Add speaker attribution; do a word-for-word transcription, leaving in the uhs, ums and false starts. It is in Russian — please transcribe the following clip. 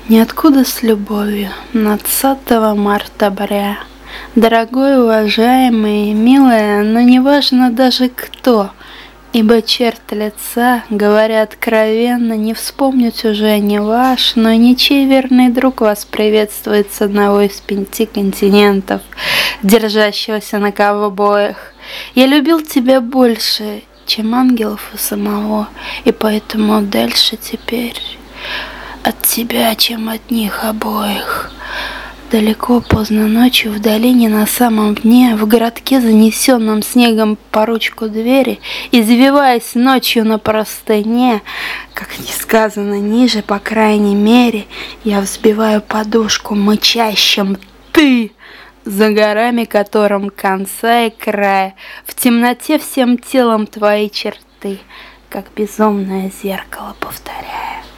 Speaker 1: Ниоткуда с любовью, двадцатого марта бря. Дорогой, уважаемый, милая, но неважно даже кто, ибо черт лица, говоря откровенно, не вспомнить уже не ваш, но ничей верный друг вас приветствует с одного из пяти континентов, держащегося на ковбоях. Я любил тебя больше, чем ангелов у самого, и поэтому дальше теперь от тебя, чем от них обоих. Далеко поздно ночью в долине на самом дне, в городке, занесенном снегом по ручку двери, извиваясь ночью на простыне, как не сказано ниже, по крайней мере, я взбиваю подушку мычащим «ты», за горами которым конца и края, в темноте всем телом твои черты, как безумное зеркало повторяя.